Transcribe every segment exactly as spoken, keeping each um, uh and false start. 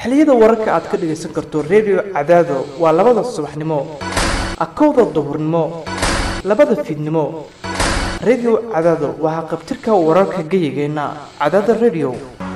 xilliyada wararka aad ka dhageysan karto radio Cadaado waa labada subaxnimo akowda duhurnimo labada fiidnimo radio Cadaado waa qabtirka wararka gayigeena Cadaado radio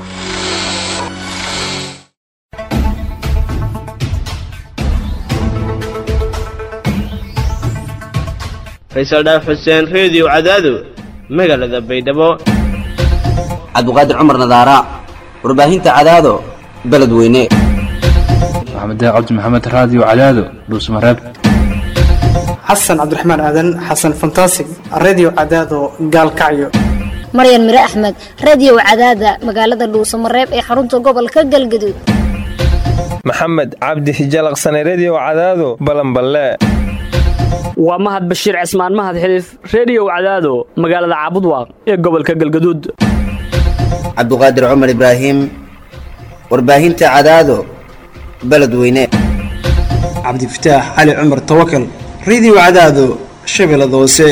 Faisal Dhaaf Xuseen Radio Cadaado magaalada Baydhabo Cabduqaadir Cumar Nadaara warbaahinta Cadaado beledweyne Maxamed Cabdi Maxamed Radio Cadaado Dhuusamareeb Xasan Cabdiraxmaan Aadan Xasan Fantastic Radio Cadaado Gaalkacyo Maryan Mire Axmed Radio Cadaado magaalada Dhuusamareeb ee xarunta gobolka Galgaduud Maxamed Cabdi Hijalaqsane Radio Cadaado Balanballe waa Mahad Bashiir Cismaan Mahad Xilif Radio Cadaado magaalada Caabudwaaq ee gobolka Galgaduud Cabduqaadir Cumar Ibraahim warbaahinta Cadaado beledweyne Cabdi Fataax Ali Cumar Tawakkal Radio Cadaado Shabeellada Hoose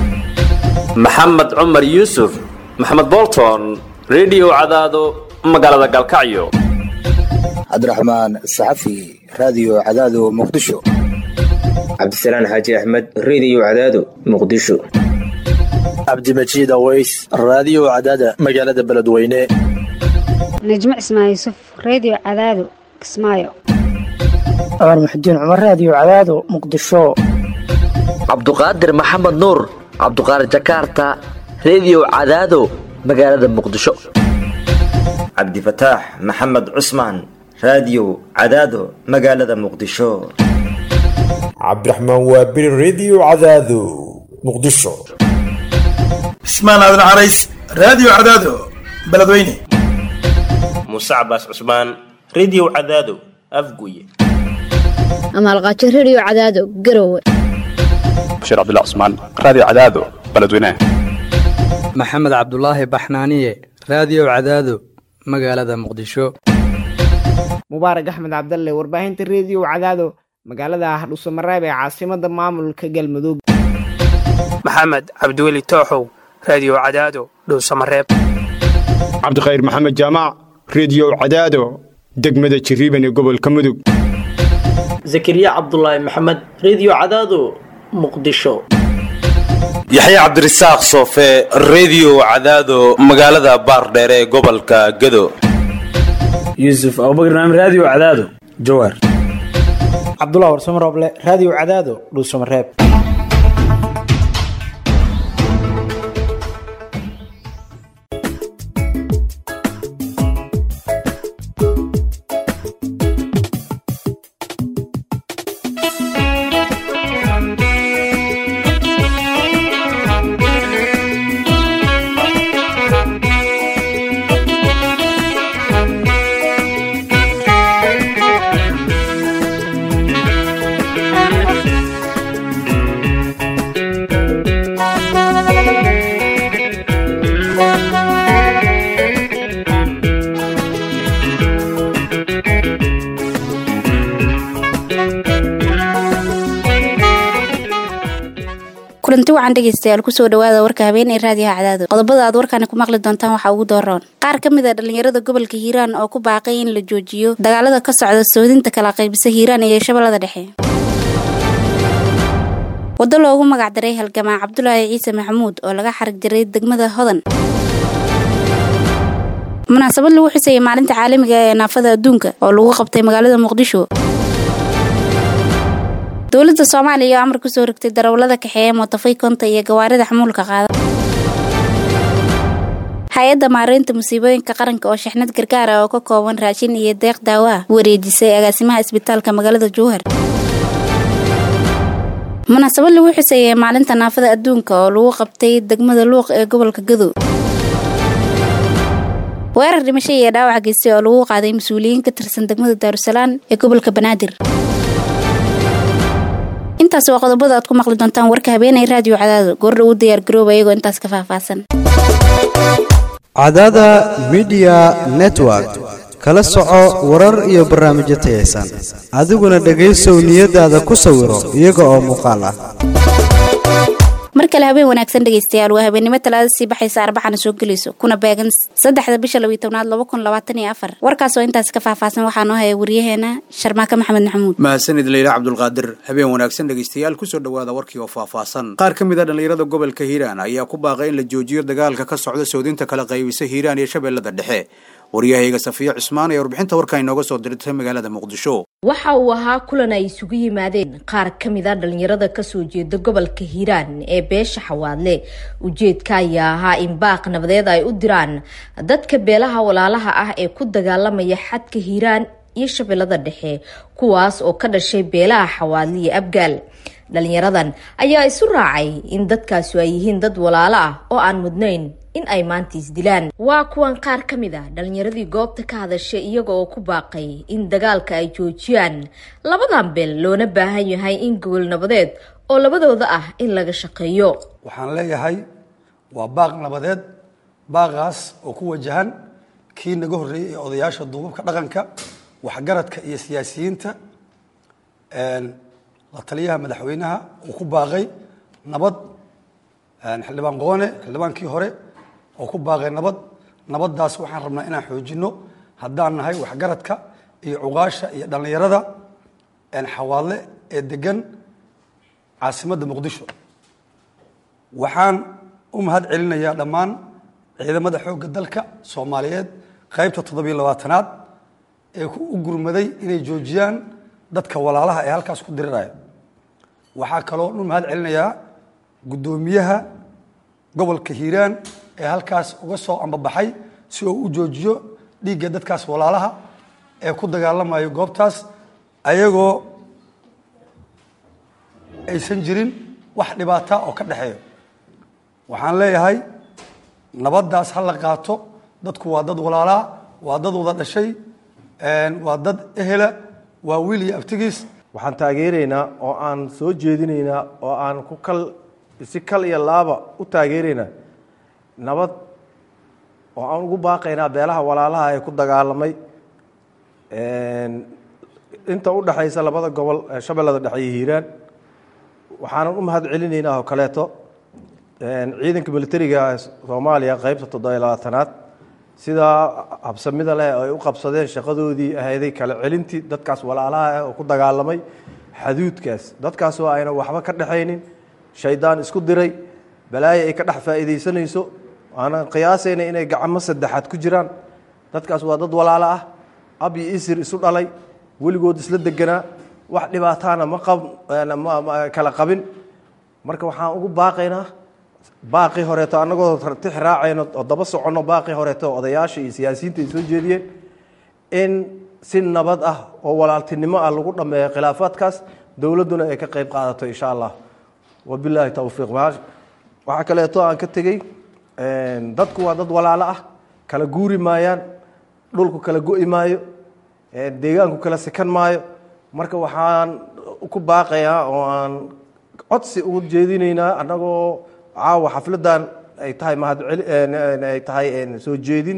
Maxamed Cumar Yuusuf Maxamed Bolton Radio Cadaado magaalada Galkacyo Cabdiraxmaan Saxafi Radio Cadaado Muqdisho Cabdisalaan Haji Ahmed Radio Cadaado Muqdisho Cabdi Majiid Aways Radio Cadaado magaalada beledweyne Najma Ismail Yusuf Radio Cadaado Kismaayo Awar Muxdiin Umar Radio Cadaado Muqdisho Cabduqaadir Maxamed Nuur Cabduqaadir Jakarta Radio Cadaado magaalada Muqdisho Cabdi Fataax Maxamed Cusmaan Radio Cadaado magaalada Muqdisho Cabdiraxmaan Waabir Radio Cadaado Muqdisho Ismaan Aadan Carays Radio Cadaado beledweyne Musa Abbas Usman Radio Cadaado Afguye Amal Qaaji Radio Cadaado Garowe Bashir Abdullah Usman Radio Cadaado beledweyne Maxamed Cabdullaahi Baxnaaniye Radio Cadaado magaalada Muqdisho Mubaarak Axmed Cabdalle warbaahinta Radio Cadaado magaalada Dhuusamareeb ee caasimada maamulka Galmudug Maxamed Cabdiweli Tooxow Radio Cadaado Dhuusamareeb Cabdiqayr Maxamed Jaamac Radio Cadaado degmada Jiriban ee gobolka Mudug Zakariya Cabdullaahi Maxamed Radio Cadaado Muqdisho Yaxya Cabdirasaaq Soofe Radio Cadaado magaalada Baardheer ee gobolka Gado Yusuf Abubakar Radio Cadaado Jowhar Abdullah Warsamo Roble Radio Cadaado Dhuusamareeb kulanti waxaan dhageystayaal kusoo dhawaada warka habeen ee raadiyaha Cadaado qodobada aad warkan ku maqli doontaan waxa ugu dooran qaar kamid ah dhalinyarada gobolka Hiiraan oo ku baaqay in la joojiyo dagaalada ka socda soodinta kala qaybisa Hiiraan iyo Shabeellada Dhexe wada loogu magac daray halgamaa Cabdullaahi Ciise Maxamuud oo laga xarig jiray degmada Hodan munaasabad lagu xusay maalinta caalamiga ee naafada adduunka oo lagu qabtay magaalada Muqdisho dawladda Soomaaliya amar ku soo rogtay darawalada kaxeeya mootofay konta iyo gawaarida xamuulka qaada hay'adda maareynta musiibooyinka qaranka oo shixnad gargaar ah oo ka kooban raashin iyo deeq daawo ah wareejisay agaasimaha isbitaalka magaalada Jowhar munaasabad lagu xusay maalinta naafada adduunka oo lagu qabtay degmada Luuq ee gobolka Gado weerar dhimasho iyo dhaawac geystay oo lagu qaaday mas'uuliyiin ka tirsan degmada Daarusalaam ee gobolka Banaadir intaas waa qodobada aad ku maqli doontaan warka habeen ee Radio Cadaado goor u diyaar garooba iyagoo intaas ka faahfaahsan Cadaado Media Network kala soco warar iyo barnaamijyo tayeysan adiguna dhageyso niyadaada ku sawiro iyaga oo muuqaal ah mar kale habeen wanaagsan dhegeystayaal waa habeenimo talaada sii baxaysa arbacana soo gelayso kuna beegan saddexda bisha laba iyo tobnaad laba kun labaatan iyo afar warkaas oo intaas ka faahfaahsan waxaa noo haya wariyaheena Sharmaaka Maxamed Maxamuud mahadsanid Leila Cabdulqaadir habeen wanaagsan dhegeystayaal ku soo dhawaada warkii oo faahfaahsan qaar kamid ah dhalinyarada gobolka Hiiraan ayaa ku baaqay in la joojiyo dagaalka ka socda Soodinta kala qaybisa Hiiraan iyo Shabeellada Dhexe wariyahayga Safiya Cusmaan ee warbixinta warka inooga soo dirtay magaalada Muqdisho waxa uu ahaa kulan ay isugu yimaadeen qaar kamid ah dhalinyarada ka soo jeeda gobolka Hiiraan ee beesha Xawaadle ujeedka ayaa ahaa in baaq nabadeed ay u diraan dadka beelaha walaalaha ah ee ku dagaalamaya xadka Hiiraan iyo Shabeellada Dhexe kuwaas oo ka dhashay beelaha Xawaadle iyo Abgaal dhalinyaradan ayaa isu raacay in dadkaasi ay yihiin dad walaalo ah oo aan mudnayn in ay maanta isdilaan waa kuwan qaar kamid ah dhalinyaradii goobta ka hadashay iyaga oo ku baaqay in dagaalka ay joojiyaan labadan beel loona baahan yahay in gobol nabadeed oo labadooda ah in laga shaqeeyo waxaan leeyahay waa baaq nabadeed baaqaas oo ku wajahan kii naga horreeyay ee odayaasha duubabka dhaqanka waxgaradka iyo siyaasiyiinta een la taliyaha madaxweynaha uu ku baaqay nabad een xildhibaan qoone xildhibaankii hore oo ku baaqay nabad nabadaas waxaan rabnaa inaan xoojino haddaan nahay waxgaradka iyo cuqaasha iyo dhalinyarada een Xawaadle ee degan caasimadda Muqdisho waxaan u mahad celinayaa dhammaan ciidamada xoogga dalka Soomaaliyeed qaybta toddoba iyo labaatanaad ee u gurmaday inay joojiyaan dadka walaalaha ee halkaas ku diriraya waxaa kaloo u mahad celinayaa gudoomiyaha gobolka Hiiraan ee halkaas uga soo ambabaxay si uu u joojiyo dhiigga dadkaas walaalaha ee ku dagaalamayo goobtaas ayagoo aysan jirin wax dhibaato oo ka dhaxeeyo waxaan leeyahay nabadaas hal la qaato dadku waa dad walaala waa dad wada dhashay een waa dad ehela waa wiil iyo abtigiis waxaan taageeraynaa oo aan soo jeedinaynaa oo aan ku kal si kal iyo laaba u taageeraynaa nabad oo aan ugu baaqaynaa beelaha walaalaha ee ku dagaalamay een inta u dhaxaysa labada gobol ee Shabeellada Dhexe iyo Hiiraan waxaan u mahad celinaynaa oo kaleeto een ciidanka militariga Soomaaliya qaybta toddoba iyo labaatanaad sida habsamida leh ay u qabsadeen shaqadoodii ahayday kala celintii dadkaas walaalaha ah oo ku dagaalamay xuduudkaas dadkaas oo ayna waxba ka dhaxaynin shaydaan isku diray balaayo ay ka dhex faa'iideysanayso ana qiyaasayna inay gacmo saddexaad ku jiraan dadkaas waa dad walaalo ah ab iyo isir isu dhalay weligood isla deganaa wax dhibaataana ma qab ma kala qabin marka waxaan ugu baaqaynaa baaqi horeeto anagoo tix raacayno oo daba socono baaqi horeeto odayaasha iyo siyaasiyiinta ay soo jeediyeen in si nabad ah oo walaaltinimo ah lagu dhameeyo khilaafaadkaas dawladuna ay ka qayb qaadato insha Allah wabillahi tawfiiq waxa kaleeto aan ka tagay een dadku waa dad walaalo ah kala guuri maayaan dhulku kala go'i maayo ee deegaanku kala sekan maayo marka waxaan ku baaqayaa oo aan codsi ugu jeedinaynaa anagoo caawa xafladan ay tahay mahad ay tahay soo jeedin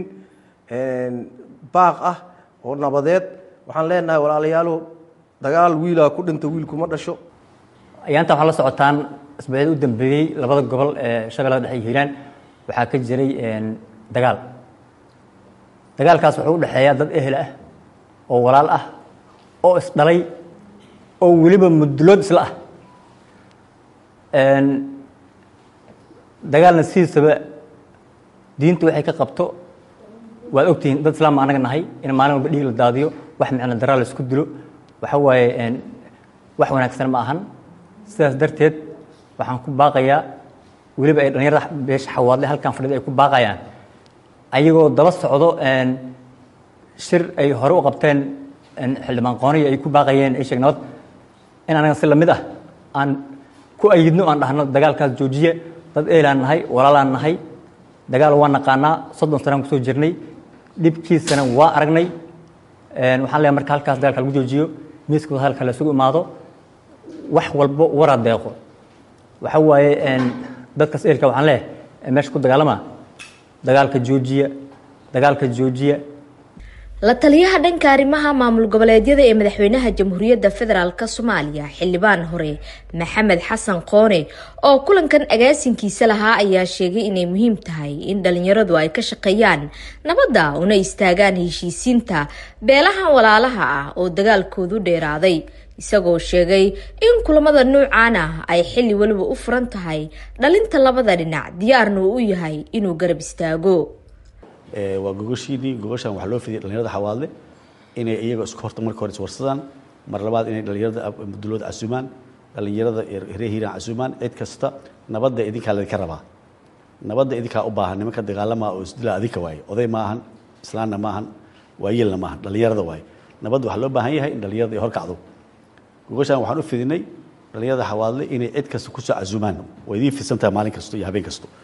baaq ah oo nabadeed waxaan leenahay walaalayaalo dagaal wiila ku dhinta wiilku ma dhasho ayaanta waxa la socotaan isbeedel u dambeeyay labada gobol ee Shabeellada Dhexe iyo Hiiraan waxa ka jiray dagaal dagaalkaas wuxuu u dhaxeeyaa dad ehel ah oo walaal ah oo is dhalay oo waliba mudlood isla ah een dagaalna siisaba diintu waxay ka qabto waad ogtiin dad islaam anaga nahay in maalin walba dhiig la daadiyo wax macna daraa la isku dilo waxa waaye een wax wanaagsan ma ahan sidaas darteed waxaan ku baaqayaa waliba ay dhalinyarada beesha Xawaadle halkan fadhida ay ku baaqayaan ayagoo daba socdo een shir ay hore u qabteen in xildhibaan qooniyo ay ku baaqayeen ay sheegnad in anaga si lamid ah aan ku ayidno aan dhahno dagaalkaas joojiye dad eelaan nahay walaalaan nahay dagaal waan naqaanaa soddon sano ku soo jirnay dibkiisana waa aragnay een waxaan leeyahay marka halkaas dagaalka lagu joojiyo miiska halka la isugu imaado wax walba wara deeqo waxa waaye een dadka eelka waxaan leeyahay meesha ku dagaalama dagaalka joojiya dagaalka joojiya la taliyaha dhanka arrimaha maamul goboleedyada ee madaxweynaha jamhuuriyadda federaalk soomaaliya xildhibaan hore maxamed xasan qoone oo kulankan agaasinkiisa lahaa ayaa sheegay inay muhiim tahay in dhalinyaradu ay ka shaqeeyaan nabadda una istaagaan heshiisiinta beelahan walaalaha ah oo dagaalkoodu dheeraaday isagoo sheegay in kulamada nuucan ah ay xilli waliba u furan tahay dhalinta labada dhinac diyaarna uu u yahay inuu garab istaago. waa gogoshiidii gogoshan waxaa loo fidiyay dhalinyarada xawaadle inay iyaga isku horta marka hore iswarsadaan mar labaad inay dhalinyarada dowladda casuumaan dhalinyarada reer hiiraan casuumaan cid kasta nabadda idinkaa laydinka rabaa nabadda idinkaa u baahan nimanka dagaalamaa oo isdila adinka waaye oday ma ahan islaanna ma ahan waayeelna ma ahan dhalinyarada waaye nabadda waxaa loo baahan yahay in dhalinyarada ay horkacdo gogoshan waxaan u fidinay dhalinyarada xawaadle inay cid kasta kusoo casuumaan waa idiin fidsan tahay maalin kasto iyo habeen kasto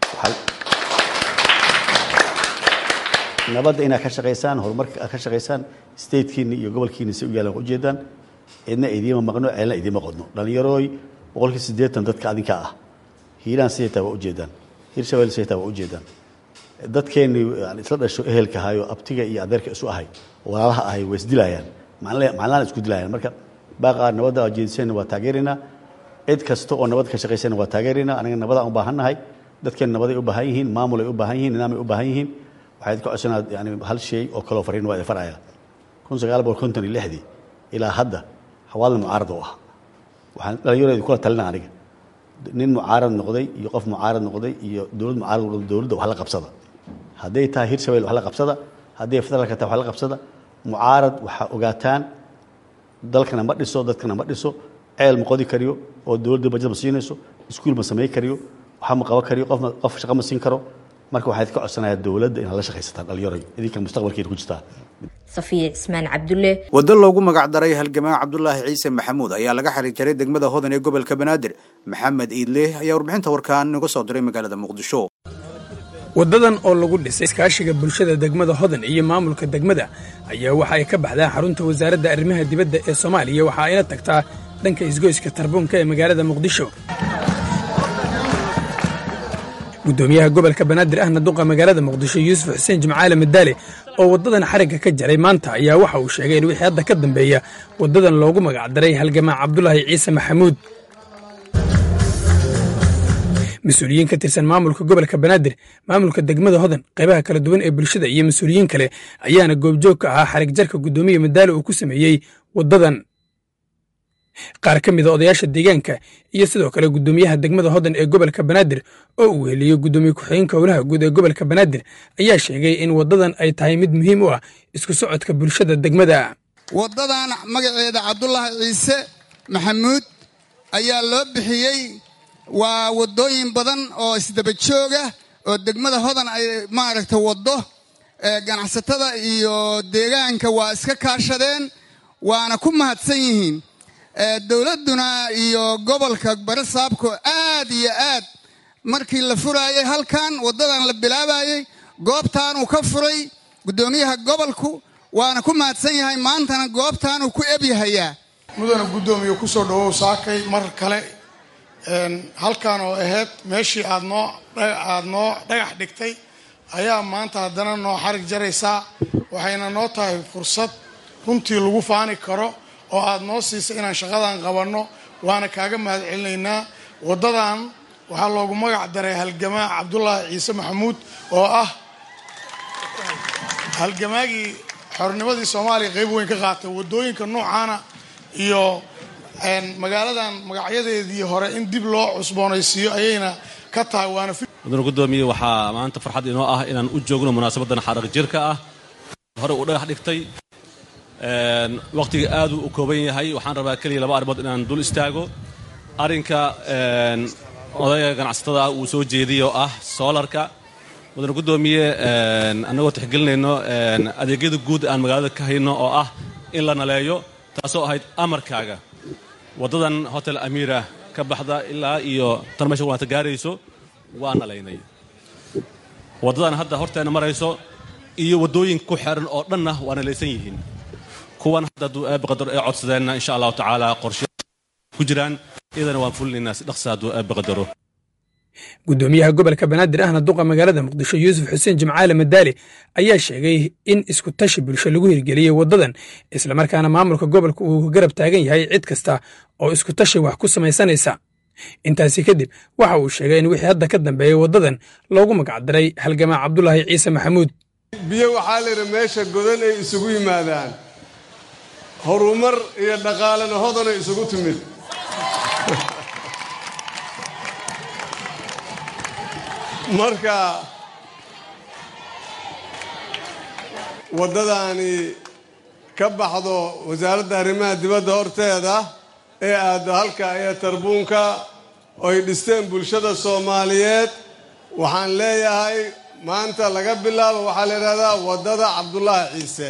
nabadda inaad ka shaqaysaan horumarka ka shaqaysaan statekiina iyo gobolkiina si u yaalan u jeedaan cidna idiima maqno ceelna idiima qodno dhalinyarooy boqolkii siddeetan dadka adinka ah hiiraan sideetaa waa u jeedaan hiirshabelle sideetaa waa u jeedaan dadkeennii isla dhasho ehelka ahayo abtiga iyo adeerka isu ahay walaalaha ahay way isdilaayaan macnalaan isku dilaayaan marka baaqaa nabadda aa jeedisayna waa taageeraynaa cid kasta oo nabad ka shaqaysayna waa taageeraynaa anaga nabadaan u baahannahay dadkeen nabaday u baahan yihiin maamul ay u baahan yihiin nidaam ay u baahan yihiin waxaad ka codsanaad yani hal shay oo kaloo fariin waa idin faraya kun sagaal boqol konton iyo lixdii ilaa hadda xawaalna mucaarad oo ah waxaan dhalinyarada kula talina aniga nin mucaarad noqday iyo qof mucaarad noqday iyo dowlad mucaarad noqday dowladda wax la qabsada hadday tahay hiirshabelle wax la qabsada hadday federaalka tahay wax la qabsada mucaarad waxaa ogaataan dalkana ma dhiso dadkana ma dhiso ceel ma qodi kariyo oo dowladda bajad ma siinayso iskuul ma samayn kariyo waxa ma qaban kariyo qof qof shaqo ma siin karo marka waxaad ka codsanayaa dowladda inaad la shaqaysataan dhalinyaro idinka mustaqbalkeeda ku jirtaa. Safiya Ismaan Cabdulle. Wado loogu magac daray halgamaa Cabdullaahi Ciise Maxamuud ayaa laga xiriiray degmada Hodan ee gobolka Banaadir. Maxamed Iidle ayaa warbixinta warkaan uga soo diray magaalada Muqdisho. wadadan oo lagu dhisay iskaashiga bulshada degmada Hodan iyo maamulka degmada ayaa waxa ay ka baxdaa xarunta wasaaradda arrimaha dibadda ee Soomaaliya waxa ayna tagtaa dhanka isgoyska Tarbunka ee magaalada Muqdisho. gudoomiyaha gobolka Banaadir ahna duqa magaalada Muqdisho Yuusuf Xuseen Jimcaale Madaale oo wadadan xariga ka jaray maanta ayaa waxa uu sheegay in wixii hadda ka dambeeya wadadan loogu magac daray halgamaa Cabdullaahi Ciise Maxamuud. mas-uuliyiin ka tirsan maamulka gobolka Banaadir maamulka degmada Hodan qaybaha kala duwan ee bulshada iyo mas-uuliyiin kale ayaana goobjoog ka ahaa xarig jarka gudoomiyaha Madaale uu ku sameeyay wadadan. qaar ka mid ah odayaasha deegaanka iyo sidoo kale gudoomiyaha degmada Hodan ee gobolka Banaadir oo uu heliyo gudoomiye ku-xigeenka howlaha guud ee gobolka Banaadir ayaa sheegay in wadadan ay tahay mid muhiim u ah isku socodka bulshada degmada. wadadan magaceeda Cabdullaahi Ciise Maxamuud ayaa loo bixiyay waa wadooyin badan oo isdaba jooga oo degmada Hodan ay maaragtay wado ganacsatada iyo deegaanka waa iska kaashadeen waana ku mahadsan yihiin. dowladuna iyo gobolka barasaabko aad iyo aad markii la furaayay halkan wadadan la bilaabayay goobtaan uu ka furay gudoomiyaha gobolku waana ku mahadsan yahay maantana goobtaan uu ku ebyahayaa mudana gudoomiye ku soo dhawow saakay mar kale een halkan oo ahayd meeshii aad noo aad noo dhagax dhigtay ayaa maanta haddana noo xarig jaraysaa waxayna noo tahay fursad runtii lagu faani karo oo aad noo siisay inaan shaqadan qabanno waana kaaga mahad celinaynaa. wadadan waxaa loogu magac daray halgamaa Cabdullaahi Ciise Maxamuud oo ah halgamaagii xornimadii Soomaaliya qayb weyn ka qaatay wadooyinka noocaana iyo een magaaladan magacyadeedii hore in dib loo cusboonaysiiyo ayayna ka tahay waana mudane gudoomiye waxaa maanta farxad inoo ah inaan u joogno munaasabadan xarag jirka ah hore u dhagax dhigtay een waqtiga aad u kooban yahay waxaan rabaa kaliya laba arrimood inaan dul istaago arinka een odayga ganacsatada uu soo jeediyo ah soolarka mudane gudoomiye een anagoo tixgelinayno een adeegyada guud aan magaalada ka hayno oo ah in la naleeyo taasoo ahayd amarkaaga wadadan hotel Amira ka baxda ilaa iyo tan meesha waanta gaarayso waa naleynay wadadan hadda horteena marayso iyo wadooyin ku xiran oo dhanna waa nalaysan yihiin kuwan hadda duu aab qadar ee codsadeen insha Allah taala qorshe ku jiraan idana waan fulinaynaa si dhaqso aad aab qadaro. guddoomiyaha gobolka banaadir ahna duqa magaalada muqdisho yuusuf xuseen jimcaale madaali ayaa sheegay in isku tashi bulsho lagu hirgeliyey waddadan islamarkaana maamulka gobolka uu garab taagan yahay cid kasta oo isku tashi wax ku samaysanaysa. intaasi kadib waxa uu sheegay in wixii hadda ka dambeeyey waddadan loogu magacdaray halgamaa cabdulaahi ciise maxamuud. biyo waxaa la yidhi meesha godan ay isugu yimaadaan horumar iyo dhaqaalena hodan ay isugu timid. marka waddadaani ka baxdo wasaaradda arrimaha dibadda horteeda ee aaddo halka iyo tarbuunka oy dhisteen bulshada Soomaaliyeed, waxaan leeyahay maanta laga bilaabo waxaa la yidhahdaa waddada cabdulaahi ciise.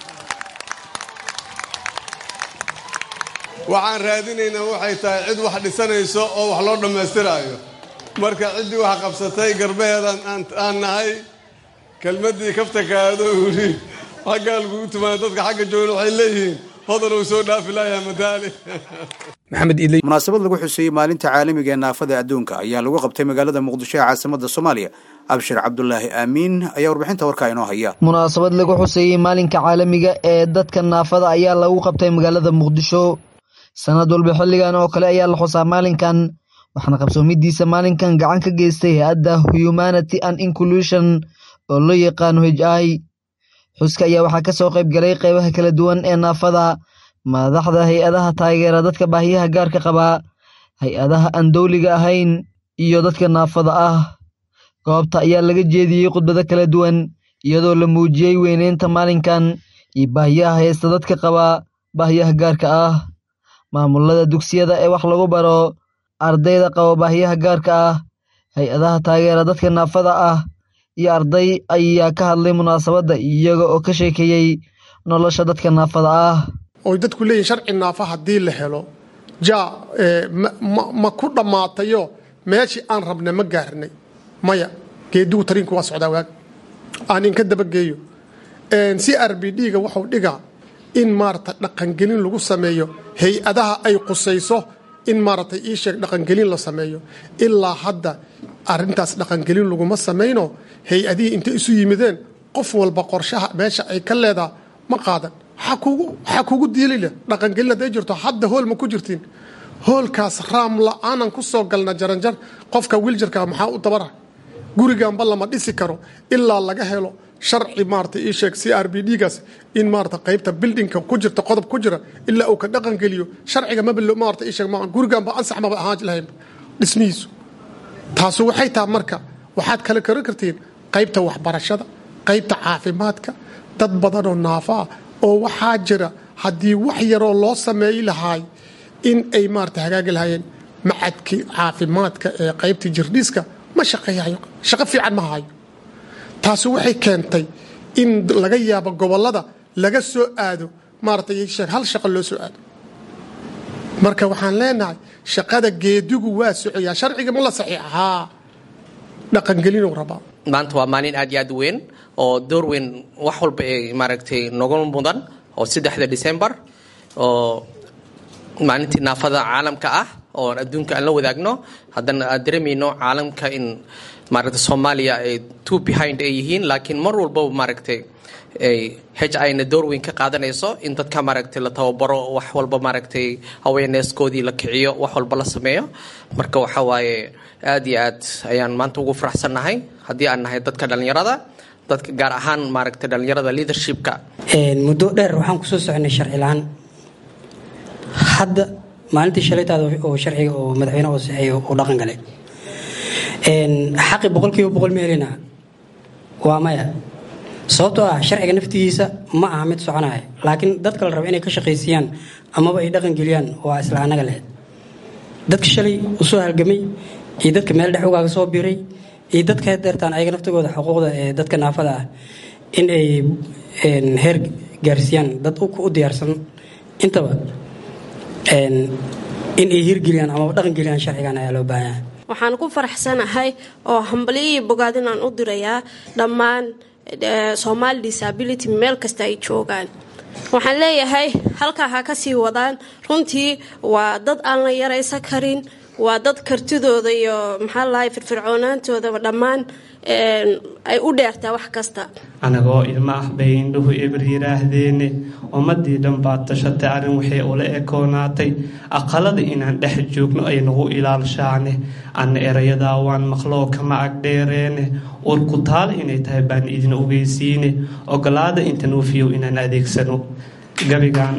waxaan raadinaynaa waxay tahay cid wax dhisanayso oo wax loo dhammaystiraayo. marka ciddii wax qabsatay garbaheedan aan nahay kelmaddii kaftakaado yidhi xaggaa lagugu tumaaya dadka xagga joogna waxay leeyihiin hodan uu soo dhaafi layaa madaali. munaasabad lagu xuseeyey maalinta caalamiga ee naafada adduunka ayaa lagu qabtay magaalada muqdisho ee caasimadda Soomaaliya. abshir cabdulaahi aamiin ayaa warbixinta warkaa inoo haya. munaasabad lagu xuseeyey maalinka caalamiga ee dadka naafada ayaa lagu qabtay magaalada muqdisho. sanad walba xilligan oo kale ayaa la xusaa maalinkan, waxaana qabsoomidiisa maalinkan gacan ka geystay hay-adda Humanity and Inclusion oo loo yaqaano H I. xuska ayaa waxaa ka soo qayb galay qaybaha kala duwan ee naafada, madaxda hay-adaha taageera dadka baahiyaha gaarka qaba, hay-adaha aan dowliga ahayn iyo dadka naafada ah. goobta ayaa laga jeediyey khudbado kala duwan iyadoo la muujiyey weyneynta maalinkan iyo baahiyaha haysta dadka qaba baahiyaha gaarka ah. maamulada dugsiyada ee wax lagu baro ardayda qaba baahiyaha gaarka ah, hay-adaha taageera dadka naafada ah iyo arday ayaa ka hadlay munaasabadda iyaga oo ka sheekeeyey nolosha dadka naafada ah. oo dadku leeyihiin sharci naafa haddii la helo ja ma ku dhammaatayo meeshii aan rabnay ma gaarnay. maya, geedigu tariinku waa socdaa waag aan inka dabageeyo. c r b d-ga wuxuu dhigaa in maarata dhaqangelin lagu sameeyo hay-adaha ay qusayso, in maarata ii sheeg dhaqangelin la sameeyo. ilaa hadda arrintaas dhaqangelin laguma samayno. hay-adihii intay isu yimideen qof walba qorshaha meesha ay ka leedaha ma qaadan. waxaa kugu diilile dhaqangelin hadday jirto hadda hool ma ku jirtiin. hoolkaas raam la-aanan ku soo galna jaranjar qofka wiljarka maxaa u dabara. guriganba lama dhisi karo ilaa laga helo sharci maarata ii sheeg c r b d-gaas in maarata qaybta bildingka ku jirta qodob ku jira ilaa uu ka dhaqan geliyo sharciga maba maarata ii sheeg ma guriganba ansax maba ahaan lahayn dhismihiisu. taasu waxay tahay marka waxaad kala karan kartiin qaybta waxbarashada, qaybta caafimaadka. dad badanoo naafa ah oo waxaa jira haddii wax yaroo loo sameeyi lahaay in ay maarata hagaagi lahaayeen. macadkii caafimaadka ee qaybtii jirdhiiska ma shaqeeyayo, shaqo fiican ma hayo. taasi waxay keentay in laga yaabo gobollada laga soo aado maarata ii sheeg hal shaqo loo soo aado. marka waxaan leenahay shaqada geedigu waa socoyaa. sharciga ma la saxiixaa, dhaqangelinuu rabaa. maanta waa maalin aad iyo aad weyn oo door weyn wax walba ay maaragtay noga mudan oo saddexda December oo maalintii naafada caalamka ah oo adduunka aan la wadaagno. haddana aad dareemayno caalamka in maaragtay Soomaaliya ay two behind ay yihiin, laakiin mar walba maaragtay ay H I-na door weyn ka qaadanayso in dadka maaragtay la tababaro, wax walba maaragtay awareness-koodii la kiciyo, wax walba la sameeyo. marka waxa waaye aad iyo aad ayaan maanta ugu faraxsannahay haddii aan nahay dadka dhalinyarada, dadka gaar ahaan maaragtay dhalinyarada leadership-ka. muddo dheer waxaan kusoo soconay sharci la-aan. hadda maalintii shalaytaada oo sharciga oo madaxweynaha oo saxeeyo oo dhaqan galay xaqi boqolkiiba boqol ma helina. waa maya, sababtoo ah sharciga naftigiisa ma aha mid soconaya, laakiin dadka la raba inay ka shaqaysiiyaan amaba ay dhaqan geliyaan waa isla anaga leh. dadka shalay u soo halgamay iyo dadka meel dhex ugaaga soo biray iyo dadka deertaan ayaga naftigooda xuquuqda ee dadka naafada ah in ay heer gaarsiiyaan dad u diyaarsan intaba in ay hirgeliyaan amaba dhaqan geliyaan sharcigan ayaa loo baahan yahay. waxaan ku faraxsanahay oo hambaliyii bogaadin aan u dirayaa dhammaan Somali disability meel kasta ay joogaan. waxaan leeyahay halkaa ha ka sii wadaan. runtii waa dad aan la yaraysan karin, waa dad kartidooda iyo maxaa lahay firfircoonaantoodaba dhammaan ay u dheertaa wax kasta. anagoo ilma ah bay indhuhu eber yiraahdeen ummadii dhan baa tashatay arrin waxay ula ekoonaatay aqalada inaan dhex joogno ay nagu ilaalshaane anna erayadaa waan maqloo kama agdheereene urku taal inay tahay baan idin ogeysiine ogolaada inta nuufiyow inaan adeegsano gabigaan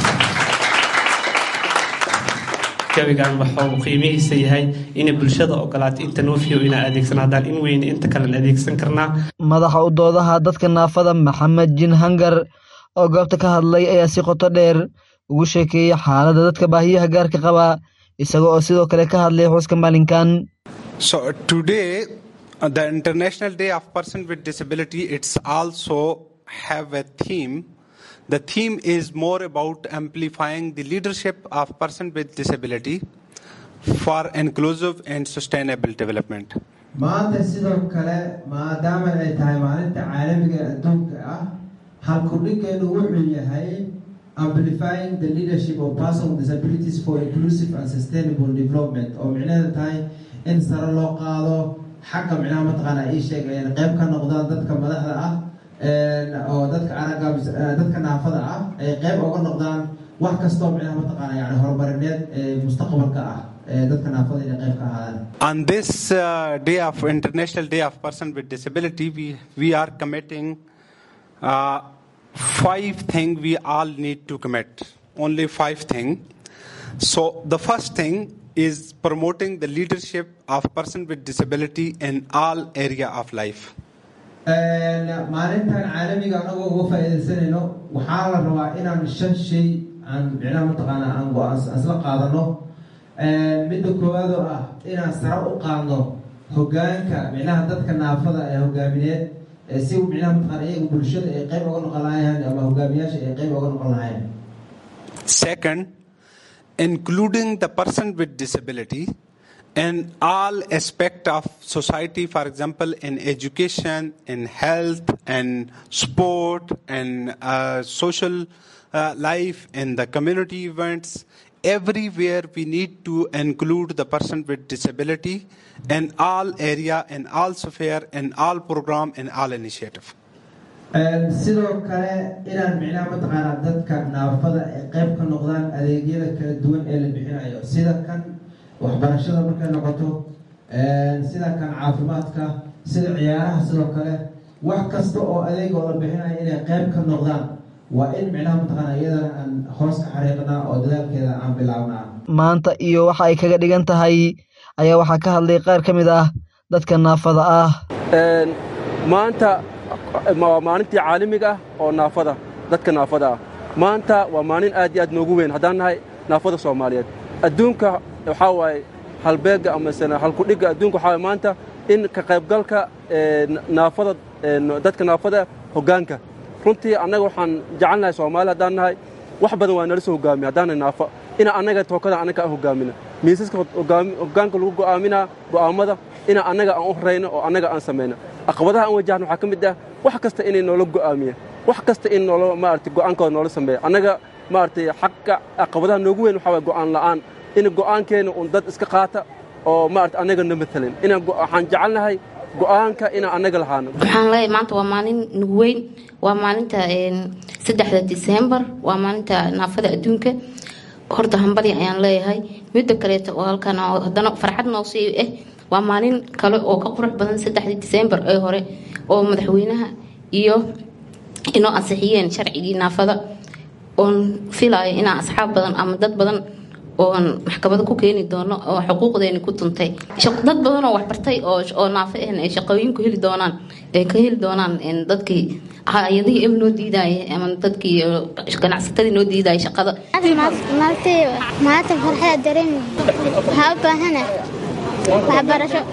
gabigaan waxuu qiimihiisa yahay inay bulshada ogolaatay inta nuufiyow inaan adeegsano haddaan in weyne inta kalen adeegsan karnaa. madaxa u doodaha dadka naafada maxamed jin hangar oo goobta ka hadlay ayaa si qoto dheer ugu sheekeeyey xaaladda dadka baahiyaha gaarka qaba isaga oo sidoo kale ka hadlay xuska maalinkan. So today the International Day of Person with Disability, it's also have a theme. The theme is more about amplifying the leadership of person with disability for inclusive and sustainable development. maanta sidoo kale maadaama ay tahay maalinta caalamiga adduunka ah halkudhigeenu wuxuu yahay amplifying the leadership of person with disabilities for inclusive and sustainable development oo micnaheedu tahay in sare loo qaado xagga micnaha mataqaana ay sheegayaan qayb ka noqdaan dadka madaxda ah oo dadka araga dadka naafada ah ay qayb uga noqdaan wax kastoo micnaha mataqaana yani horumarineed ee mustaqbalka ah dadka naafada inay qayb ka ahaadaan. On this uh, day of International Day of Person with Disability, we we are committing uh, five things we all need to commit. Only five things. So the first thing is promoting the leadership of person with disability in all area of life. maalintan caalamiga anagoo uga faa'iidaysanayno waxaa la rabaa inaan shan shay aan micnaha mataqaana aan go-aan isla qaadano. midda koowaad oo ah inaan sare u qaadno hogaanka micnaha dadka naafada ee hogaamineed si micnaha mataqaana iyaga bulshada ay qayb uga noqon lahaayeen ama hogaamiyaasha ay qayb uga noqon lahaayeen. Second, including the person with disability in all aspects of society, for example, in education, in health, and sport, and uh, social uh, life, in the community events. Everywhere we need to include the person with disability in all area, in all sphere, in all program, in all initiative. sidoo kale inaan micnaha mataqaana dadka naafada ay qayb ka noqdaan adeegyada kala duwan ee la bixinayo sida kan waxbarashada markay noqoto sida kan caafimaadka sida ciyaaraha sidoo kale wax kasta oo adeeg oo la bixinayo inay qayb ka noqdaan waa in micnaha mataqaana iyadana aan hoos ka xariiqnaa oo dadaalkeeda aan bilaabnaa. maanta iyo waxa ay kaga dhigan tahay ayaa waxaa ka hadlay qaar ka mid ah dadka naafada ah. maanta waa maalintii caalamiga ah oo naafada dadka naafada ah. maanta waa maalin aad iyo aad noogu weyn haddaan nahay naafada Soomaaliyeed. adduunka waxaa waaye halbeega ama sana halkudhiga adduunka waxaa waaye maanta in ka qaybgalka naafada dadka naafada hogaanka. runtii annaga waxaan jecelnahay Soomaaliya haddaan nahay wax badan waa nala soo hogaamiya haddaan nahay naafo ina annaga tookada annaga aan hogaamina miisaska hogaanka lagu go'aamina go'aamada ina annaga aan u horeyno oo annaga aan sameeyno. aqbadaha aan wajahno waxaa ka mid ah wax kasta inay noola go'aamiya wax kasta in noola maartay go'aankooda noola sameeyo. annaga maartay xaqqa aqbadaha noogu weyn waxaa waaye go'aan la'aan in go'aankeena un dad iska qaata oo maartay annaga na matalan ina waxaan jecelnahay go'aanka ina annaga lahaano. waxaan leeyahay maanta waa maalin nagu weyn waa maalinta saddexda December waa maalinta naafada adduunka. horta hambali ayaan leeyahay midda kaleeto oo halkan haddana farxad noo sii ah waa maalin kale oo ka qurux badan saddexda December ee hore oo madaxweynaha iyo inoo ansixiyeen sharcigii naafada oon filayo inaan asxaab badan ama dad badan oon maxkamada ku keeni doono oo xuquuqdeena ku tuntay dad badan oo wax bartay oo oo naafo ah ay shaqooyin ku heli doonaan ay ka heli doonaan in dadkii hay'adihii noo diiday ama dadkii ganacsatada noo diiday shaqada. maanta maanta farxad dareemi waxaa u baahana waxbarasho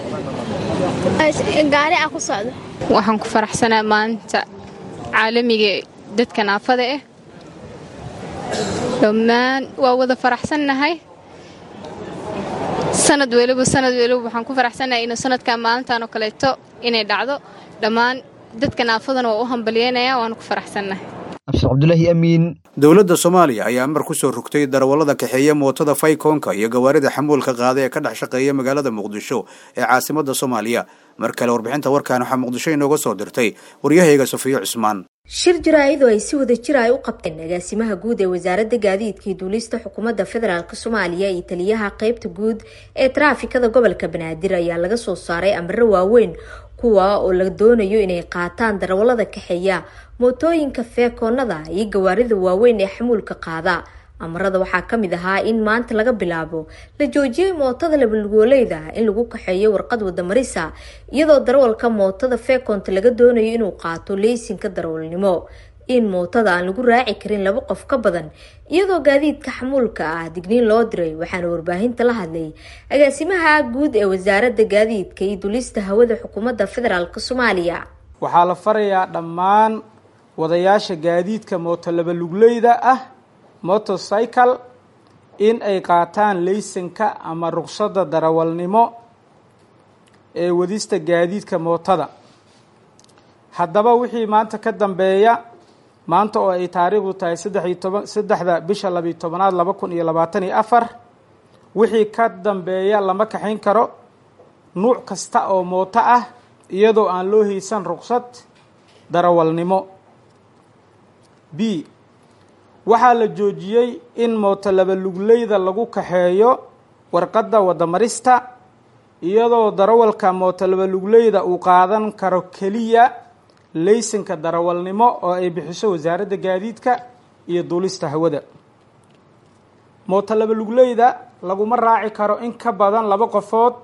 gaari ah ku socdo. waxaan ku faraxsanahay maanta caalamiga dadka naafada ah dhammaan waa wada faraxsannahay sanad waliba sanad waliba waxaan ku faraxsanahay in sanadkan maalintan oo kaleeto inay dhacdo dhammaan dadka naafadana waa u hambalyeynaya waan ku faraxsannahay. abshir cabdulaahi amiin. dowladda Soomaaliya ayaa amar ku soo rogtay darawallada kaxeeya mootada Faykonka iyo gawaarida xamuulka qaada ee ka dhex shaqeeya magaalada Muqdisho ee caasimadda Soomaaliya. mar kale warbixinta warkaan waxa Muqdisho inooga soo dirtay waryahayga Safiyo Cusmaan. shir jaraa'id oo ay si wada jir ay u qabteen agaasimaha guud ee wasaaradda gaadiidka iyo duulista xukuumadda federaalka Soomaaliya iyo taliyaha qaybta guud ee traafikada gobolka Banaadir ayaa laga soo saaray amaro waaweyn kuwa oo la doonayo inay qaataan darawallada kaxeeya mootooyinka feekoonada iyo gawaarida waaweyn ee xamuulka qaada. amarada waxaa ka mid ahaa in maanta laga bilaabo la joojiyay mootada labalugooleeda in lagu kaxeeyo warqad wada marisa iyadoo darawalka mootada feekoonta laga doonayo inuu qaato leysinka darawalnimo, in mootada aan lagu raaci karin laba qof ka badan, iyadoo gaadiidka xamuulka ah digniin loo diray. waxaana warbaahinta la hadlay agaasimaha guud ee wasaaradda gaadiidka iyo duulista hawada xukuumadda federaalka Soomaaliya. waxaa la farayaa dhammaan wadayaasha gaadiidka mooto labalugleyda ah motorcycle in ay qaataan leysanka ama ruqsadda darawalnimo ee wadista gaadiidka mootada. haddaba wixii maanta ka dambeeya, maanta oo ay taariikhdu tahay saddex iyo toban saddexda bisha labiyo tobanaad laba kun iyo labaatan iyo afar, wixii ka dambeeya lama kaxayn karo nuuc kasta oo mooto ah iyadoo aan loo haysan ruqsad darawalnimo. b waxaa la joojiyey in mooto labalugleyda lagu kaxeeyo warqadda wadamarista iyadoo darawalka mooto labalugleyda uu qaadan karo keliya leysanka darawalnimo oo ay bixiso wasaaradda gaadiidka iyo duulista hawada. mooto labalugleyda laguma raaci karo in ka badan laba qofood,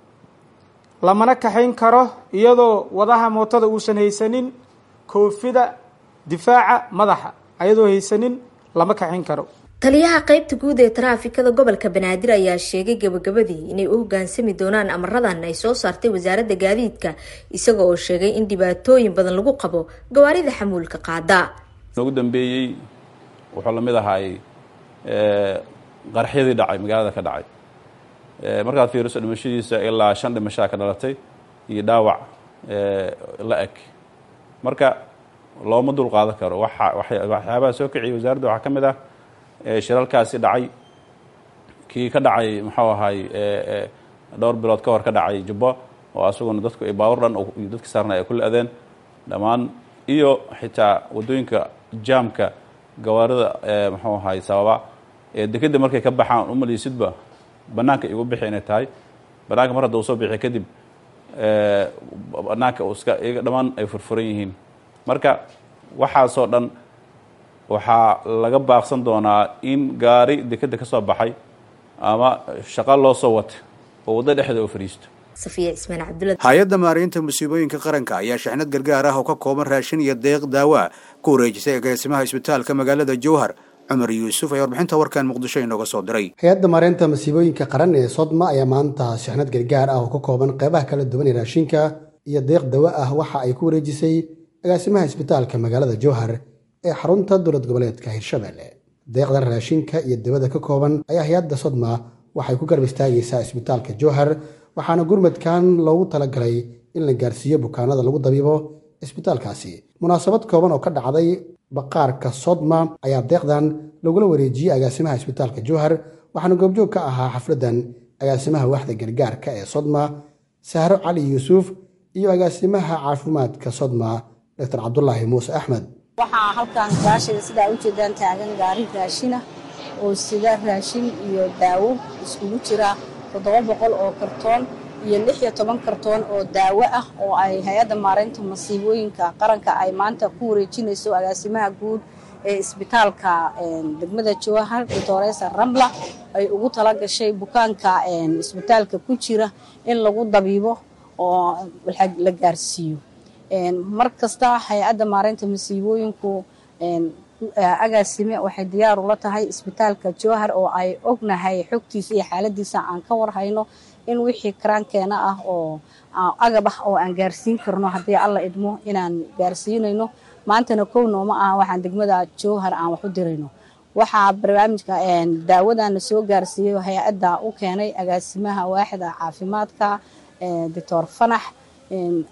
lamana kaxayn karo iyadoo wadaha mootada uusan haysanin koofida difaaca madaxa, ayadoo haysanin lama kaxayn karo. taliyaha qaybta guud ee traafikada gobolka Banaadir ayaa sheegay gabagabadii inay u hoggaansami doonaan amaradan ay soo saartay wasaaradda gaadiidka, isaga oo sheegay in dhibaatooyin badan lagu qabo gawaarida xamuulka qaada. ugu dambeeyay wuxuu la mid ahay ee qarxiyadii dhacay magaalada ka dhacay. ee markaad fiiriso dhimashadiisa ilaa shan dhimasho ka dhalatay iyo dhaawac ee la eg. marka looma dul qaadan karo waxa waxyaabaha soo kiciyay wasaaradda waxa kamid ah ee shiralkaasi dhacay kii ka dhacay muxuu ahay ee dhowr bilood ka hor ka dhacay Jubba oo asaguna dadku ay baawar dhan iyo dadka saarnaa ay kulli adeen dhamaan iyo xitaa wadooyinka jaamka gawaarida ee muxuu ahay sababa ee dekada markay ka baxaan u maleesidba banaanka igu bixi inay tahay banaanka mar hadduu soo bixi kadib ee banaanka uu iska iga dhamaan ay furfuran yihiin. marka waxaasoo dhan waxaa laga baaqsan doonaa in gaari dekada ka soo baxay ama shaqo loo soo wato oo waddo dhexda u fariisto. Safiya Ismaan Cabdulla. hay'adda maareynta musiibooyinka qaranka ayaa shixnad gargaar ah oo ka kooban raashin iyo deeq daawo ku wareejisay agaasimaha isbitaalka magaalada Jowhar. Cumar Yuusuf ayaa warbixinta warkaan Muqdisho inooga soo diray. hay'adda maareynta musiibooyinka qaran ee Sodma ayaa maanta shixnad gargaar ah oo ka kooban qaybaha kala duwan ee raashinka iyo deeq daawo ah waxa ay ku wareejisay agaasimaha isbitaalka magaalada Jowhar ee xarunta dowlad goboleedka Hirshabelle. deeqdan raashinka iyo dawada ka kooban ayaa hay'adda Sodma waxay ku garab istaagaysaa isbitaalka Jowhar, waxaana gurmadkan loogu talagalay in la gaarsiiyo bukaanada lagu dabiibo isbitaalkaasi. munaasabad kooban oo ka dhacday baqaarka Sodma ayaa deeqdan lagula wareejiyay agaasimaha isbitaalka Jowhar, waxaana goobjoog ka ahaa xafladan agaasimaha waaxda gargaarka ee Sodma Sahro Cali Yuusuf iyo agaasimaha caafimaadka Sodma Doctor Cabdullaahi Muuse Axmed. waxaa halkan gaashida sidaa u jeedaan taagan gaari raashina oo sida raashin iyo daawo iskugu jira toddoba boqol oo kartoon iyo lix iyo toban kartoon oo daawo ah oo ay hay'adda maareynta masiibooyinka qaranka ay maanta ku wareejinayso agaasimaha guud ee isbitaalka degmada Jowhar Doctor Ramla ay ugu tala gashay bukaanka isbitaalka ku jira in lagu dabiibo oo la gaarsiiyo. mar kasta hay'adda maareynta masiibooyinku agaasime waxay diyaar u la tahay isbitaalka Jowhar oo ay ognahay xogtiisa iyo xaaladiisa aan ka warhayno in wixii karaankeena ah oo agab ah oo aan gaarsiin karno haddii alla idmo inaan gaarsiinayno. maantana kowno ma aha waxaan degmada Jowhar aan wax u dirayno. waxaa barnaamijka daawadan soo gaarsiiyay hay'adda u keenay agaasimaha waaxda caafimaadka Doctor Fanax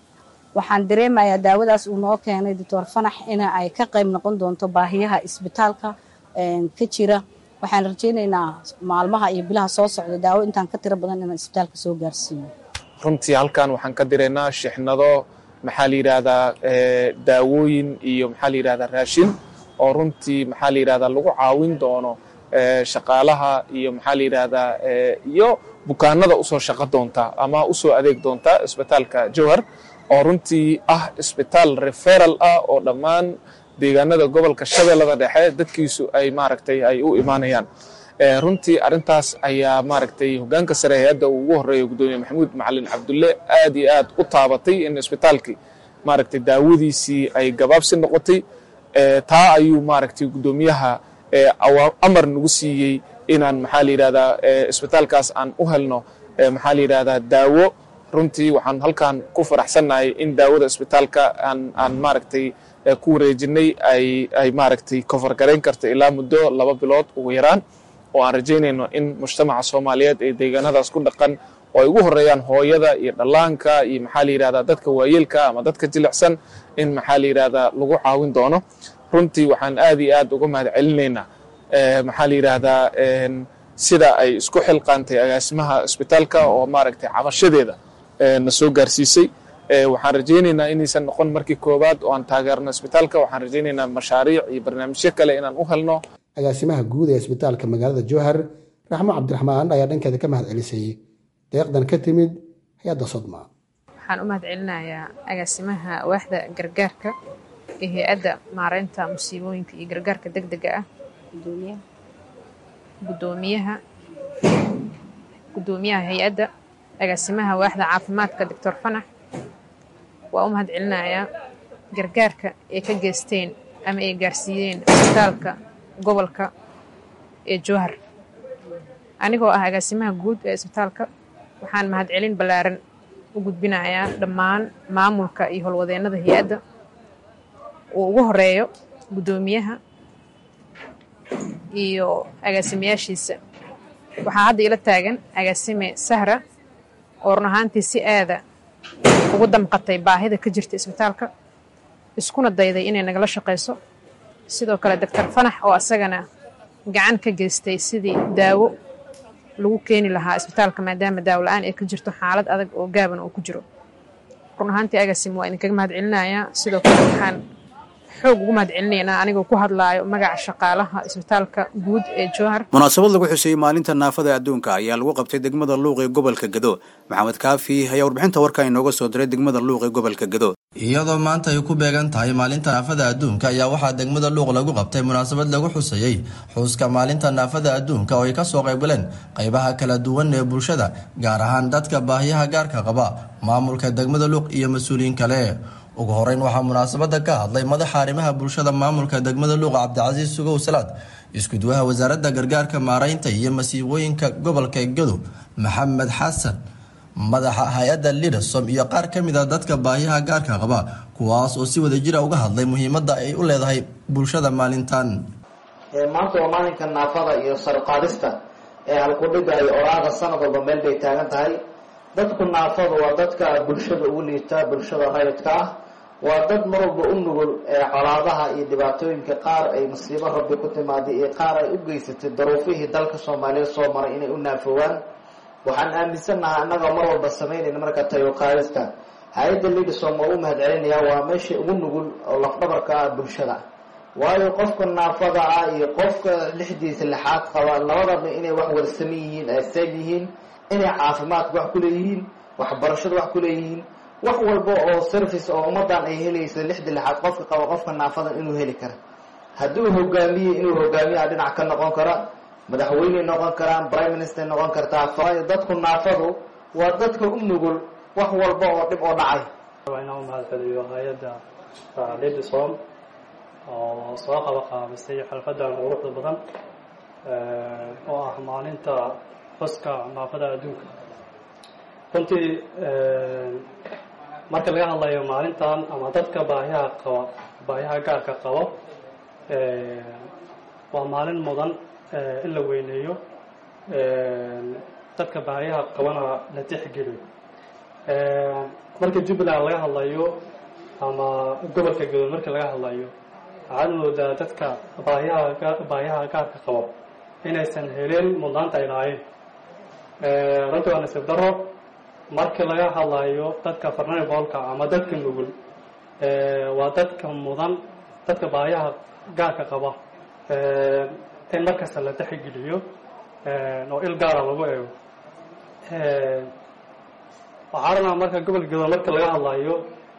waxaan dareemayaa daawadaas uu noo keenay doctor Fanax in ay ka qayb noqon doonto baahiyaha isbitaalka ka jira. waxaan rajaynaynaa maalmaha iyo bilaha soo socda daawo intaan ka tiro badan in isbitaalka soo gaarsiino. runtii halkan waxaan ka direynaa shixnado maxaa la yiraahdaa daawooyin iyo maxaa la yiraahdaa raashin oo runtii maxaa la yiraahdaa lagu caawin doono shaqaalaha iyo maxaa la yiraahdaa iyo bukaanada u soo shaqo doonta ama u soo adeeg doonta isbitaalka Jowhar oo runtii ah isbitaal referral ah oo dhammaan deegaanada gobolka Shabeellada Dhexe dadkiisu ay maaragtay ay u imaanayaan. runtii arintaas ayaa maaragtay hogaanka sare hay'adda ugu horeeyay gudoomiye Maxamuud Macalin Cabdulle aad iyo aad u taabatay in isbitaalkii maaragtay daawadiisii ay gabaabsi noqotay. taa ayuu maaragtay gudoomiyaha amar nagu siiyey inaan maxaa la yiraahdaa isbitaalkaas aan u helno maxaa la yiraahdaa daawo. runtii waxaan halkan ku faraxsanahay in daawada isbitaalka aan aan maaragtay ku wareejinay ay ay maaragtay cover gareyn karto ilaa muddo laba bilood ugu yaraan oo aan rajaynayno in mujtamaca Soomaaliyeed ee deegaanadaas ku dhaqan oo ay ugu horeeyaan hooyada iyo dhallaanka iyo maxaa la yiraahdaa dadka waayeelka ama dadka jilicsan in maxaa la yiraahdaa lagu caawin doono. runtii waxaan aad iyo aad uga mahadcelinaynaa maxaa la yiraahdaa sida ay isku xilqaantay agaasimaha isbitaalka oo maaragtay cabashadeeda na soo gaarsiisay. waxaan rajaynaynaa inaysan noqon markii koowaad oo aan taageerno isbitaalka. waxaan rajaynaynaa mashaariic iyo barnaamijyo kale inaan u helno. agaasimaha guud ee isbitaalka magaalada Jowhar Raxmo Cabdiraxmaan ayaa dhankeeda ka mahadcelisay deeqdan ka timid hay'adda Sodma. waxaan u mahadcelinayaa agaasimaha waaxda gargaarka ee hay'adda maareynta musiibooyinka iyo gargaarka degdega ah gudoomiyaha gudoomiyaha gudoomiyaha hay'adda agaasimaha waaxda caafimaadka doctor Fanax. waa u mahadcelinayaa gargaarka ay ka geysteen ama ay gaarsiiyeen isbitaalka gobolka ee Jowhar. anigoo ah agaasimaha guud ee isbitaalka waxaan mahadcelin ballaaran u gudbinayaa dhammaan maamulka iyo howlwadeennada hay'adda uu ugu horeeyo gudoomiyaha iyo agaasimayaashiisa. waxaa hadda ila taagan agaasime Sahra oo run ahaantii si aada ugu damqatay baahida ka jirta isbitaalka iskuna dayday inay nagala shaqeyso. sidoo kale doctor Fanax oo asagana gacan ka geystay sidii daawo lagu keeni lahaa isbitaalka maadaama daawo la'aan ay ka jirto xaalad adag oo gaaban oo ku jiro. run ahaantii agaasime waa idinkaga mahadcelinayaa. sidoo kale waxaan xoog ugu mahadcelinaynaa anigoo ku hadlaayo magaca shaqaalaha isbitaalka guud ee Jowhar. munaasabad lagu xuseeyay maalinta naafada adduunka ayaa lagu qabtay degmada Luuq ee gobolka Gado. Maxamed Kaafi ayaa warbixinta warka inooga soo diray degmada Luuq ee gobolka Gado. iyadoo maanta ay ku beegan tahay maalinta naafada adduunka ayaa waxaa degmada Luuq lagu qabtay munaasabad lagu xuseeyay xuska maalinta naafada adduunka oo ay ka soo qayb galeen qaybaha kala duwan ee bulshada gaar ahaan dadka baahiyaha gaarka qaba maamulka degmada Luuq iyo mas'uuliyiin kale. ugu horeyn waxaa munaasabada ka hadlay madaxa arrimaha bulshada maamulka degmada Luuq Cabdicasiis Sugow Salaad, isku duwaha wasaaradda gargaarka maareynta iyo masiibooyinka gobolka Gado Maxamed Xasan, madaxa hay'adda Lidasom iyo qaar ka mid ah dadka baahiyaha gaarka qaba kuwaas oo si wada jir ah uga hadlay muhiimadda ay u leedahay bulshada maalintan. maanta waa maalinka naafada iyo sarqaadista ee halkudhiga iyo oraada sanad walba meel bay taagan tahay. dadku naafadu waa dadka bulshada ugu liita, bulshada rayidka ah. waa dad mar walba u nugul ee colaadaha iyo dhibaatooyinka qaar ay masiibo rabbi ku timaaday iyo qaar ay u geysatay daruufihii dalka Soomaaliyeed soo maray inay u naafowaan. waxaan aaminsanahay annagoo mar walba samaynayna marka tayo qaadista hay'adda Lidasom oo u mahadcelinayaa waa meesha ugu nugul oo lafdhabarka ah bulshada. waayo qofka naafada ah iyo qofka lixdiisa lixaad qaba labadaba inay wax wada sameyn yihiin ay seeg yihiin, inay caafimaadka wax ku leeyihiin, waxbarashada wax ku leeyihiin, wax walba oo service oo ummadan ay helayso lixda lixaad qofka qaba qofka naafada inuu heli karo. hadduu hogaamiye inuu hogaamiyaha dhinac ka noqon kara, madaxweyne noqon karaan, prime minister noqon kartaa. waayo dadku naafadu waa dadka u nugul wax walba oo dhib oo dhacay. waa inaan u mahadceliyo hay'adda Lidasom oo soo qaba qaabisay xalfadan quruxda badan oo ah maalinta xuska naafada adduunka. runtii marka laga hadlayo maalintan ama dadka baahiyaha qaba baahiyaha gaarka qabo waa maalin mudan in la weyneeyo, dadka baahiyaha qabana la tixgeliyo. marka Jubbaland laga hadlayo ama gobolka Gedo marka laga hadlayo waxaad moodaa dadka baahiyaha baahiyaha gaarka qaba inaysan helin mudnaanta ay lahaayeen runtii waa nasiib darro marka laga hadlayo dadka vulnerable-ka ama dadka nugul waa dadka mudan dadka baahiyaha gaarka qaba in markasta la tixgeliyo oo il gaara lagu eego waxaa rabnaa marka gobolka Gedo marka laga hadlayo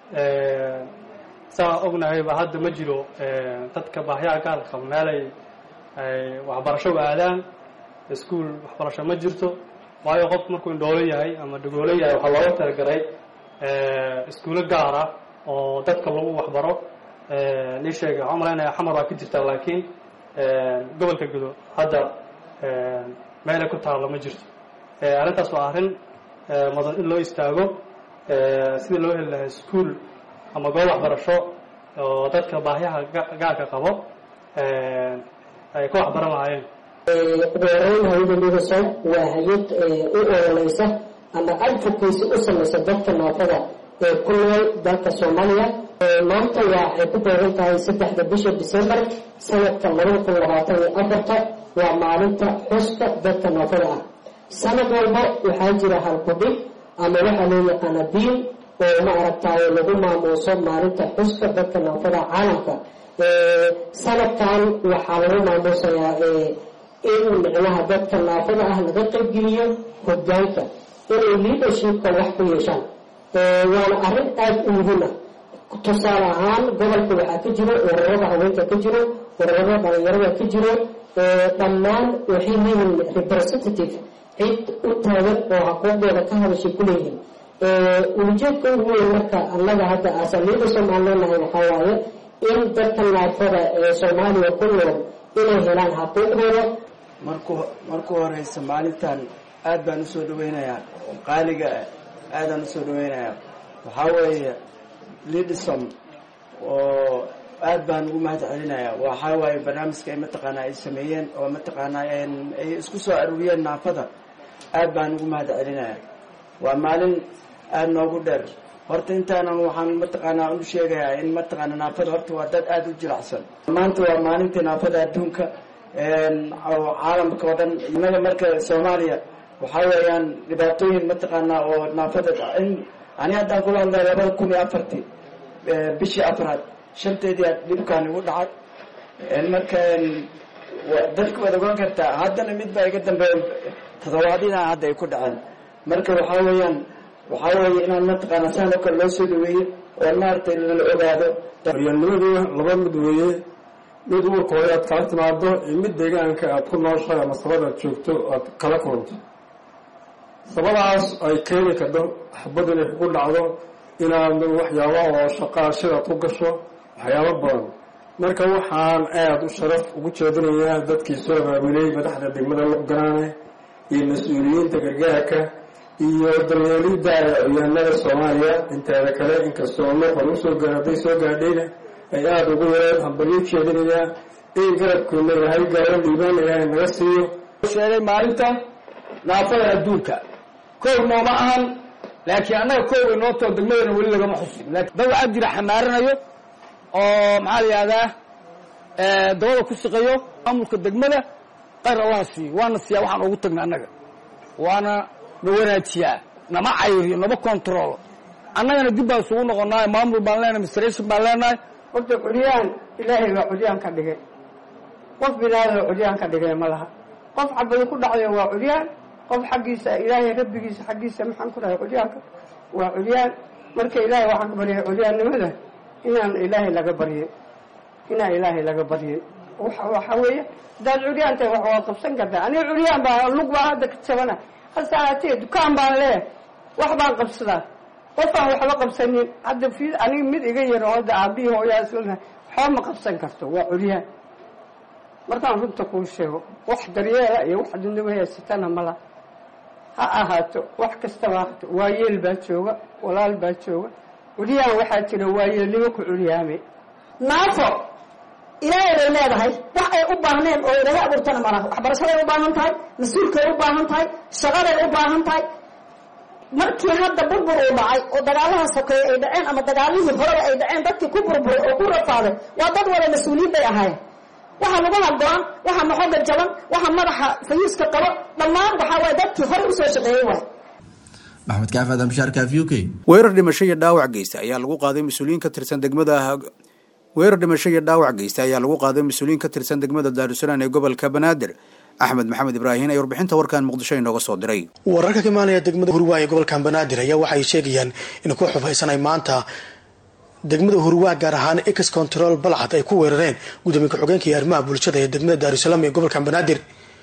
saa ognahayba hadda ma jiro dadka baahiyaha gaarka qaba meel ay waxbarasho aadaan iskuul waxbarasho ma jirto waayo qofku markuu indhoolo yahay ama dhagoolo yahay waxaa looga talagalay iskuulo gaara oo dadka lagu waxbaro nii sheega waxaan umalaynaya xamar waa ka jirtaa laakiin gobolka Gedo hadda meelay ku taalo ma jirto arrintaas waa arrin mudan in loo istaago sidii loo heli lahaa iskuul ama goob waxbarasho oo dadka baahiyaha gaarka qabo ay ku waxbaran lahaayeen ugu hay'adda Lidasom waa hay'ad u ololeysa ama advocacy u samaysa dadka naafada ee ku nool dalka Soomaaliya maanta waxay ku beegan tahay saddexda bisha December sanadka laba kun labaatan iyo afar waa maalinta xuska dadka naafada ah sanad walba waxaa jira hal qodib ama waxa loo yaqaan biil oo ma aragtay lagu maamuuso maalinta xuska dadka naafada caalamka sanadkan waxaa lagu maamuusayaa in micnaha dadka naafada ah laga qaybgeliyo hoggaanka inay leadershipka wax ku yeeshaan waana arrin aad u muhiim ah tusaale ahaan gobolka waxaa ka jiro ururada haweenka ka jiro ururada dhalinyarada ka jiro dhammaan waxay leeyihiin representative cid u taagan oo xuquuqdooda ka hadashay ku leeyihiin ujeedka ugu weyn marka annaga hadda asaliyada Soomaaliya leenahay waxaa waaye in dadka naafada ee Soomaaliya ku nool inay helaan xuquuqdooda markuu markuu horeysa maalintan aad baan u soo dhaweynayaa qaaliga aad aan u soo dhaweynayaa waxaa weeye Lidasom oo aad baan ugu mahad celinayaa waxaa waaye barnaamijka ay mataqaanaa ay sameeyeen oo mataqaanaa ay isku soo aruuriyeen naafada aad baan ugu mahad celinayaa waa maalin aad noogu dheer horta intaanan waxaan mataqaanaa u sheegayaa in mataqaanaa naafada horta waa dad aad u jilicsan maanta waa maalintii naafada adduunka caalamka oo dhan inaga marka Soomaaliya waxaa weeyaan dhibaatooyin mataqaanaa oo naafada in ani haddaan kula hadlay labada kun iyo afartii bishii afraad shanteedii dhibkaan igu dhacay marka dadka waad ogaan kartaa haddana mid baa iga dambeeya toddobaadina hadda ay ku dhaceen marka waxaa weeyaan waxaa weeye inaan mataqaanaa saan oo kale loo soo dhaweeyo oo maaragtay lala ogaado horyaalnimadu laba mid weeye mid uurka hore aad kala timaado iyo mid deegaanka aad ku nooshahay ama sabad aad joogto aad kala kulanto sabadaas ay keeni karto xabad inay kugu dhacdo inaad waxyaaba oo shaqaashada ku gasho waxyaabo badan marka waxaan aad u sharaf ugu jeedinayaa dadkii soo abaabulay madaxda degmada Luqgaraane iyo mas-uuliyiinta gargaarka iyo daryeelidda ciyaanada Soomaaliya inteeda kale inkastoo Luqan u soo gaadhay soo gaadhayna ay aad ugu yareen hambalyo jeedinayaa in garabkooda yahay gaaran dhiibaan ilaahay naga siiyo sheegay maalinta naafada adduunka koow nooma ahan laakiin annaga koow inoo too degmadana weli lagama xusin laakiin dad waxaa jira xamaaranayo oo maxaa la yihahdaa dabada ku shaqeeyo maamulka degmada qayr allaha siiyo waana siiyaa waxaan ugu tagna annaga waana na wanaajiyaa nama cayriyo nama controlo annagana dib baan isugu noqonnaay maamul baan leenahay administration baan leenahay horta curyaan ilaahay baa curyaan ka dhigay qof binaadana curyaan ka dhigay ma laha qof cabadi ku dhacday waa curyaan qof xaggiisa ilaahay rabbigiisa xaggiisa maxaan ku dhahay curyaanka waa curyaan marka ilaahay waxaan ka baryay curyaannimada inaan ilaahay laga baryay inaan ilaahay laga baryay waxa weeye hadaad curyaan tahay wax waad qabsan kartaa aniga curyaan baa lug baa hadda ka jabana hase ahaatee dukaan baan leeh wax baan qabsadaa qofaan waxba qabsanin hadda fi aniga mid iga yaro hadda aabihii hooyaa isla waxba ma qabsan karto waa curyaan markaan runta kuu sheego wax daryeela iyo wax dunida haysatana mala ha ahaato wax kastaba ahaato waayeel baa jooga walaal baa jooga curyaan waxaa jira waayeelnimo ku curyaamay naafo ilaahay bay leedahay wax ay u baahneen oo inaga abuurtana malaha waxbarashaday u baahan tahay mas-uulkay u baahan tahay shaqaday u baahan tahay markii hadda burbur uu dhacay oo dagaalaha sokeeye ay dhaceen ama dagaalihii horeba ay dhaceen dadkii ku burburay oo ku rafaaday waa dad wada mas-uuliyiin bay ahaayeen waxa lugaha go-an waxa maxooga jaban waxa madaxa fayuuska qabo dhammaan waxaa waay dadkii hore usoo shaqeeyey waay maxamed kaaf adam sharka v u k weerar dhimasho iyo dhaawac geysta ayaa lagu qaaday mas-uuliyiin ka tirsan degmada weerar dhimasho iyo dhaawac geysta ayaa lagu qaaday mas-uuliyiin ka tirsan degmada daarusalaam ee gobolka banaadir axmed maxamed ibraahin ayaa warbixinta warkan muqdisho inooga soo diray wararka ka imaanaya degmada hurwaa ee gobolka banaadir ayaa waxay sheegayaan in ku xufaysanay maanta degmada hurwaa gaar ahaan ex control balcad ay ku weerareen gudoomiye ku-xigeenka iyo arrimaha bulshada ee degmada daarusalaam ee gobolka banaadir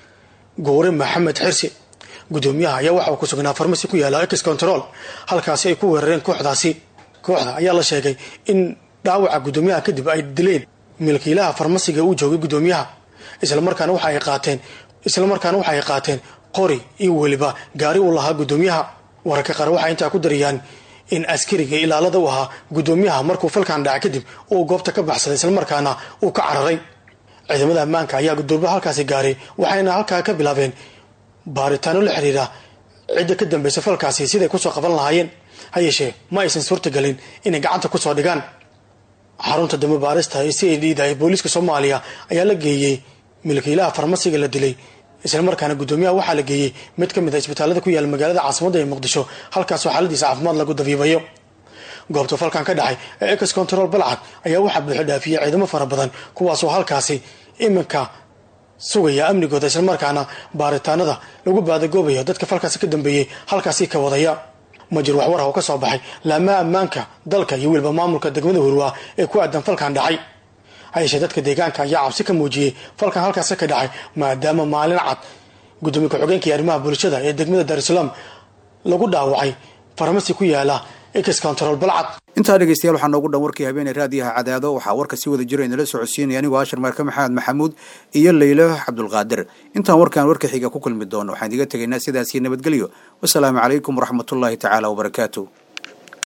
goore maxamed xirsi gudoomiyaha ayaa waxa uu ku sugnaa farmasi ku yaala ex control halkaasi ay ku weerareen kooxdaasi kooxda ayaa la sheegay in dhaawaca gudoomiyaha kadib ay dileen milkiilaha farmasiga uu joogay gudoomiyaha isla markaana waxa ay qaateen isla markaana waxa ay qaateen qori iyo weliba gaari uu lahaa gudoomiyaha wararka qaar waxay intaa ku darayaan in askariga ilaalada u ahaa gudoomiyaha markuu falkan dhaca kadib uu goobta ka baxsaday isla markaana uu ka cararay ciidamada ammaanka ayaa gudoomiyaha halkaasi gaaray waxayna halkaa ka bilaabeen baaritaano la xiriira cidda ka dambaysa falkaasi siday kusoo qaban lahaayeen ha yeeshee ma aysan suurtagelin inay gacanta kusoo dhigaan xarunta dambe baarista ee c a d da ee booliiska soomaaliya ayaa la geeyey milkiilaha farmasiga la dilay isla markaana gudoomiyaha waxaa la geeyey mid ka mid a isbitaalada ku yaala magaalada caasimadda ee muqdisho halkaasoo xaaladiisa caafimaad lagu dabiibayo goobta falkan ka dhacay ee ex control balcad ayaa waxaa buuxo dhaafiyey ciidamo fara badan kuwaasoo halkaasi iminka sugaya amnigooda isla markaana baaritaanada lagu baadagoobayo dadka falkaasi ka dambeeyey halkaasi ka wadaya ma jir waxwar oo ka soo baxay laamaha ammaanka dalka iyo weliba maamulka degmada hurwaa ee ku aadan falkan dhacay hayeshee dadka deegaanka ayaa cabsi ka muujiyey falkan halkaasi ka dhacay maadaama maalin cad gudoomiye ku-xigeenka iyo arrimaha bulshada ee degmada daarusalaam lagu dhaawacay farmasi ku yaala ex control balcad intaa dhegeystayaal waxaa noogu dhan warkii habeenay raadiyaha cadaado waxaa warka si wada jira inala socodsiinaya anigoo ashar marka maxamed maxamuud iyo leylo cabdulqaadir intaan warkaan warka xiga ku kulmi doono waxaan idiga tegaynaa sidaasii nabadgelyo wasalaamu calaykum waraxmatullaahi tacaala wabarakaatu